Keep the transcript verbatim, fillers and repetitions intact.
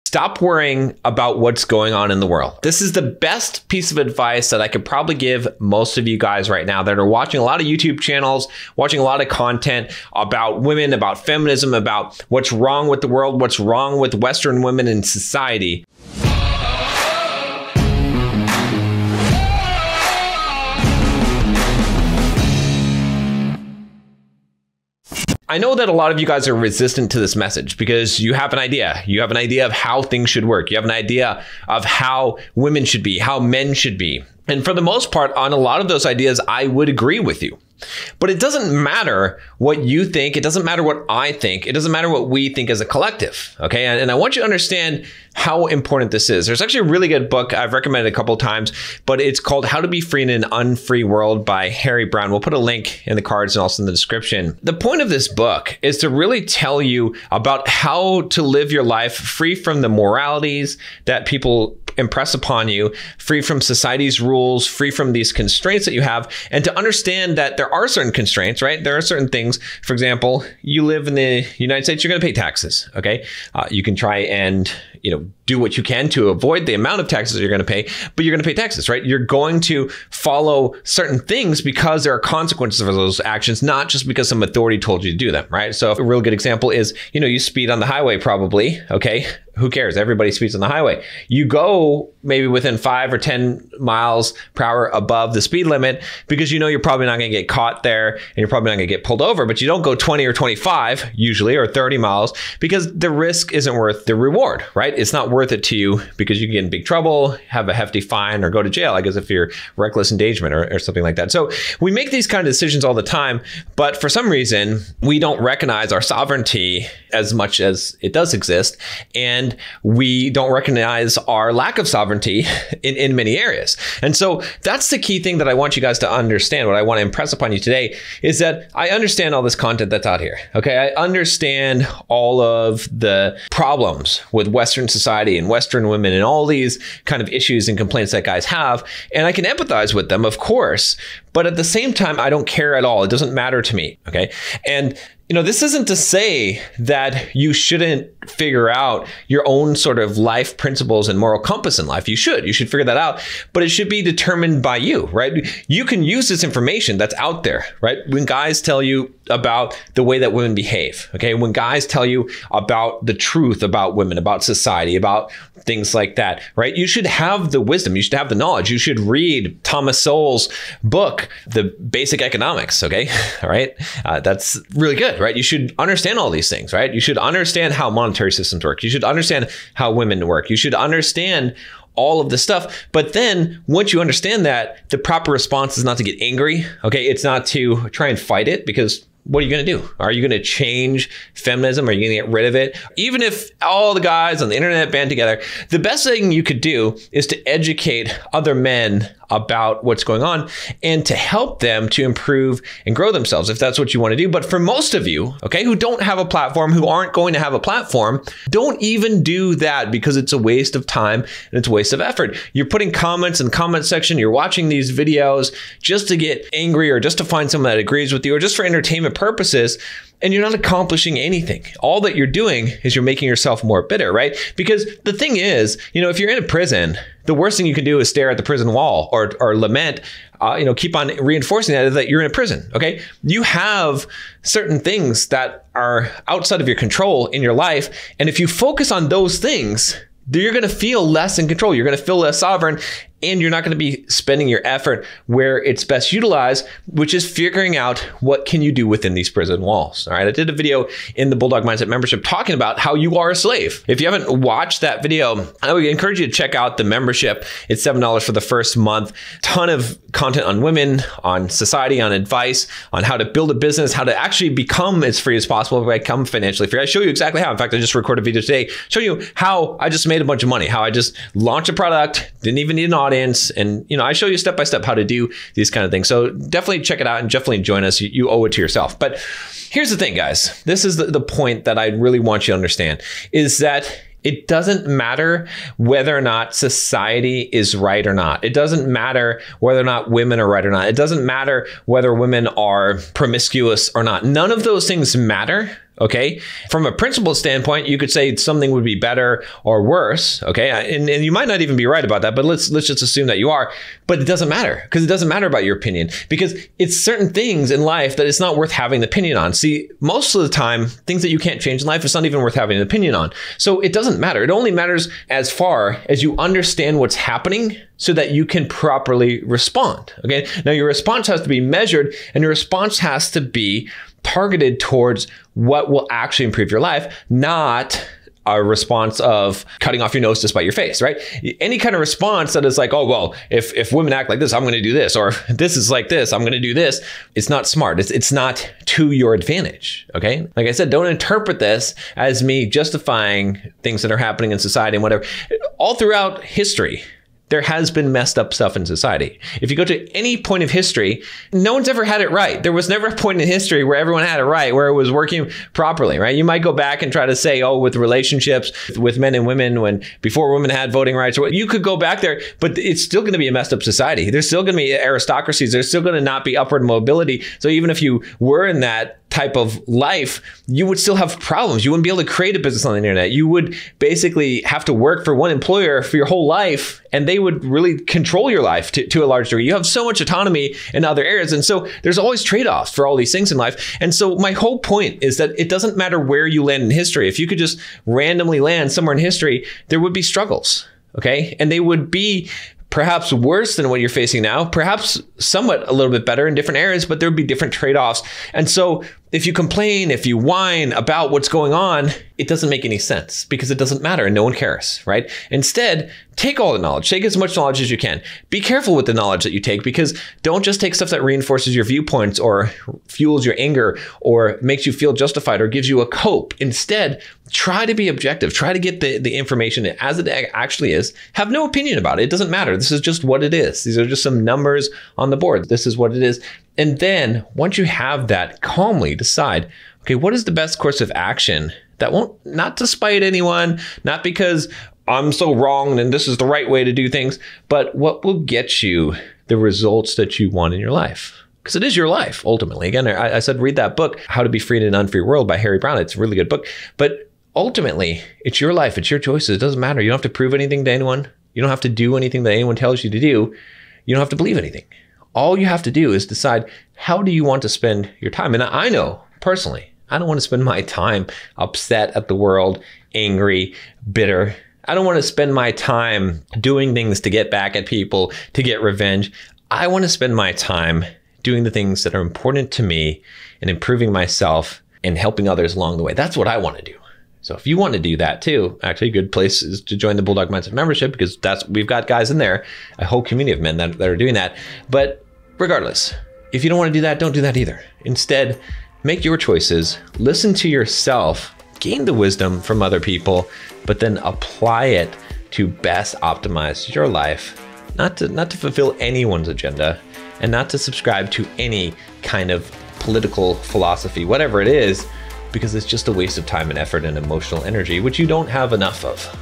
Stop worrying about what's going on in the world. This is the best piece of advice that I could probably give most of you guys right now that are watching a lot of YouTube channels, watching a lot of content about women, about feminism, about what's wrong with the world, what's wrong with Western women in society. I know that a lot of you guys are resistant to this message because you have an idea. You have an idea of how things should work. You have an idea of how women should be, how men should be. And for the most part, on a lot of those ideas, I would agree with you. But it doesn't matter what you think. It doesn't matter what I think. It doesn't matter what we think as a collective. Okay. And, and I want you to understand how important this is. There's actually a really good book I've recommended a couple of times, but it's called How to Be Free in an Unfree World by Harry Browne. We'll put a link in the cards and also in the description. The point of this book is to really tell you about how to live your life free from the moralities that people impress upon you, free from society's rules, free from these constraints that you have, and to understand that there are certain constraints, right? There are certain things. For example, you live in the United States, you're going to pay taxes, okay? Uh, you can try and, you know, do what you can to avoid the amount of taxes you're going to pay, but you're going to pay taxes, right? You're going to follow certain things because there are consequences for those actions, not just because some authority told you to do them, right? So a real good example is, you know, you speed on the highway probably, okay? Who cares? Everybody speeds on the highway. You go maybe within five or ten miles per hour above the speed limit because you know you're probably not going to get caught there and you're probably not going to get pulled over, but you don't go twenty or twenty-five usually or thirty miles because the risk isn't worth the reward, right? It's not worth it to you because you can get in big trouble, have a hefty fine, or go to jail, I guess, if you're reckless endangerment or, or something like that. So we make these kind of decisions all the time, but for some reason, we don't recognize our sovereignty as much as it does exist. And we don't recognize our lack of sovereignty in, in many areas. And so that's the key thing that I want you guys to understand. What I want to impress upon you today is that I understand all this content that's out here. Okay. I understand all of the problems with Western society and Western women and all these kind of issues and complaints that guys have. And I can empathize with them, of course. But at the same time, I don't care at all. It doesn't matter to me. Okay. And you know, this isn't to say that you shouldn't figure out your own sort of life principles and moral compass in life. You should. You should figure that out. But it should be determined by you, right? You can use this information that's out there, right? When guys tell you about the way that women behave, okay? When guys tell you about the truth about women, about society, about things like that, right? You should have the wisdom. You should have the knowledge. You should read Thomas Sowell's book, The Basic Economics, okay? All right? Uh, that's really good. Right? You should understand all these things, right? You should understand how monetary systems work. You should understand how women work. You should understand all of this stuff. But then once you understand that, the proper response is not to get angry. Okay. It's not to try and fight it, because what are you going to do? Are you going to change feminism? Are you going to get rid of it? Even if all the guys on the internet band together, the best thing you could do is to educate other men about what's going on and to help them to improve and grow themselves, if that's what you want to do. But for most of you, okay, who don't have a platform, who aren't going to have a platform, don't even do that, because it's a waste of time and it's a waste of effort. You're putting comments in the comment section, you're watching these videos just to get angry or just to find someone that agrees with you or just for entertainment purposes. And you're not accomplishing anything. All that you're doing is you're making yourself more bitter, right? Because the thing is, you know, if you're in a prison, the worst thing you can do is stare at the prison wall or, or lament, uh, you know, keep on reinforcing that, that you're in a prison, okay? You have certain things that are outside of your control in your life. And if you focus on those things, you're going to feel less in control. You're going to feel less sovereign, and you're not going to be spending your effort where it's best utilized, which is figuring out what can you do within these prison walls. All right. I did a video in the Bulldog Mindset membership talking about how you are a slave. If you haven't watched that video, I would encourage you to check out the membership. It's seven dollars for the first month. Ton of content on women, on society, on advice, on how to build a business, how to actually become as free as possible, become financially free. I show you exactly how. In fact, I just recorded a video today showing you how I just made a bunch of money, how I just launched a product, didn't even need an audience. And, you know, I show you step by step how to do these kind of things. So definitely check it out and definitely join us. You, you owe it to yourself. But here's the thing, guys. This is the, the point that I really want you to understand is that it doesn't matter whether or not society is right or not. It doesn't matter whether or not women are right or not. It doesn't matter whether women are promiscuous or not. None of those things matter. Okay. From a principle standpoint, you could say something would be better or worse. Okay. And, and you might not even be right about that, but let's, let's just assume that you are, but it doesn't matter because it doesn't matter about your opinion because it's certain things in life that it's not worth having an opinion on. See, most of the time, things that you can't change in life, it's not even worth having an opinion on. So it doesn't matter. It only matters as far as you understand what's happening so that you can properly respond. Okay. Now your response has to be measured and your response has to be targeted towards what will actually improve your life, not a response of cutting off your nose to spite your face, right? Any kind of response that is like, oh, well, if, if women act like this, I'm going to do this, or this is like this, I'm going to do this. It's not smart. It's, it's not to your advantage. Okay. Like I said, don't interpret this as me justifying things that are happening in society and whatever. All throughout history, there has been messed up stuff in society. If you go to any point of history, no one's ever had it right. There was never a point in history where everyone had it right, where it was working properly, right? You might go back and try to say, oh, with relationships with men and women, when before women had voting rights, you could go back there, but it's still going to be a messed up society. There's still going to be aristocracies. There's still going to not be upward mobility. So even if you were in that type of life, you would still have problems. You wouldn't be able to create a business on the internet. You would basically have to work for one employer for your whole life, and they would really control your life to, to a large degree. You have so much autonomy in other areas. And so there's always trade-offs for all these things in life. And so my whole point is that it doesn't matter where you land in history. If you could just randomly land somewhere in history, there would be struggles, okay? And they would be perhaps worse than what you're facing now, perhaps somewhat a little bit better in different areas, but there would be different trade-offs. And so if you complain, if you whine about what's going on, it doesn't make any sense because it doesn't matter and no one cares, right? Instead, take all the knowledge, take as much knowledge as you can. Be careful with the knowledge that you take because don't just take stuff that reinforces your viewpoints or fuels your anger or makes you feel justified or gives you a cope. Instead, try to be objective. Try to get the, the information as it actually is. Have no opinion about it. It doesn't matter. This is just what it is. These are just some numbers on the board. This is what it is. And then once you have that, calmly decide, okay, what is the best course of action that won't, not to spite anyone, not because I'm so wrong and this is the right way to do things, but what will get you the results that you want in your life? Because it is your life, ultimately. Again, I, I said, read that book, How to Be Free in an Unfree World by Harry Brown. It's a really good book. But ultimately, it's your life. It's your choices. It doesn't matter. You don't have to prove anything to anyone. You don't have to do anything that anyone tells you to do. You don't have to believe anything. All you have to do is decide, how do you want to spend your time? And I know, personally, I don't want to spend my time upset at the world, angry, bitter. I don't want to spend my time doing things to get back at people, to get revenge. I want to spend my time doing the things that are important to me and improving myself and helping others along the way. That's what I want to do. So if you want to do that too, actually a good place is to join the Bulldog Mindset membership because that's, we've got guys in there, a whole community of men that, that are doing that. But regardless, if you don't want to do that, don't do that either. Instead, make your choices, listen to yourself, gain the wisdom from other people, but then apply it to best optimize your life, not to, not to fulfill anyone's agenda and not to subscribe to any kind of political philosophy, whatever it is, because it's just a waste of time and effort and emotional energy, which you don't have enough of.